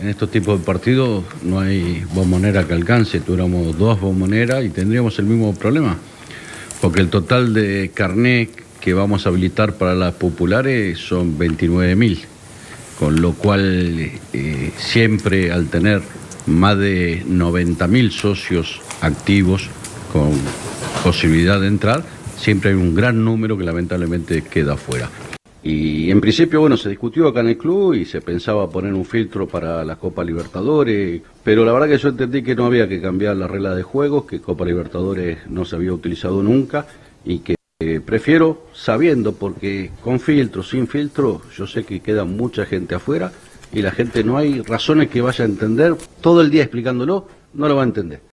en estos tipos de partidos no hay bombonera que alcance. Tuviéramos 2 bomboneras y tendríamos el mismo problema. Porque el total de carnet que vamos a habilitar para las populares son 29.000. Con lo cual siempre al tener más de 90.000 socios activos con posibilidad de entrar, siempre hay un gran número que lamentablemente queda afuera. Y en principio, bueno, se discutió acá en el club y se pensaba poner un filtro para la Copa Libertadores, pero la verdad que yo entendí que no había que cambiar la regla de juego, que Copa Libertadores no se había utilizado nunca y que prefiero, sabiendo, porque con filtro, sin filtro, yo sé que queda mucha gente afuera y la gente no hay razones que vaya a entender, todo el día explicándolo, no lo va a entender.